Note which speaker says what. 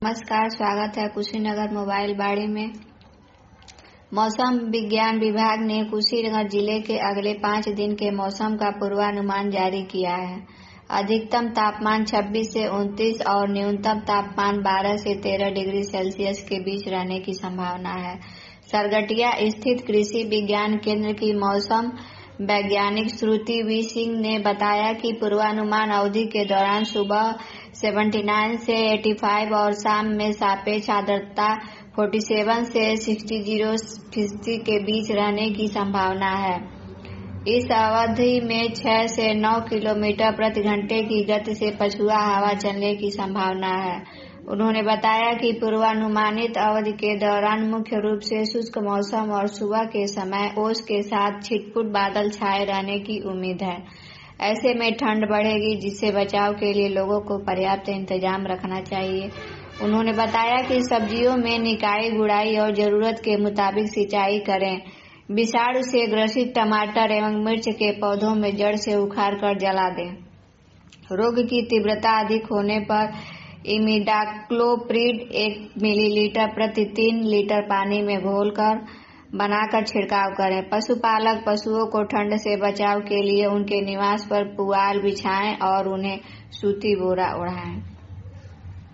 Speaker 1: नमस्कार, स्वागत है कुशीनगर मोबाइल बाड़ी में। मौसम विज्ञान विभाग ने कुशीनगर जिले के अगले 5 दिन के मौसम का पूर्वानुमान जारी किया है। अधिकतम तापमान 26 से 29 और न्यूनतम तापमान 12 से 13 डिग्री सेल्सियस के बीच रहने की संभावना है। सरगटिया स्थित कृषि विज्ञान केंद्र की मौसम वैज्ञानिक श्रुति वी सिंह ने बताया कि पूर्वानुमान अवधि के दौरान सुबह 79 से 85 और शाम में सापेक्ष आर्द्रता 47 से 60% के बीच रहने की संभावना है। इस अवधि में 6 से 9 किलोमीटर प्रति घंटे की गति से पछुआ हवा चलने की संभावना है। उन्होंने बताया कि पूर्वानुमानित अवधि के दौरान मुख्य रूप से शुष्क मौसम और सुबह के समय ओस के साथ छिटपुट बादल छाए रहने की उम्मीद है। ऐसे में ठंड बढ़ेगी, जिससे बचाव के लिए लोगों को पर्याप्त इंतजाम रखना चाहिए। उन्होंने बताया कि सब्जियों में निकाई गुड़ाई और जरूरत के मुताबिक सिंचाई करें। विषाणु से ग्रसित टमाटर एवं मिर्च के पौधों में जड़ से उखाड़ कर जला दें। रोग की तीव्रता अधिक होने पर इमिडाक्लोप्रिड 1 मिलीलीटर प्रति 3 लीटर पानी में घोलकर बनाकर छिड़काव करें। पशुपालक पशुओं को ठंड से बचाव के लिए उनके निवास पर पुआल बिछाएं और उन्हें सूती बोरा ओढ़ाएं।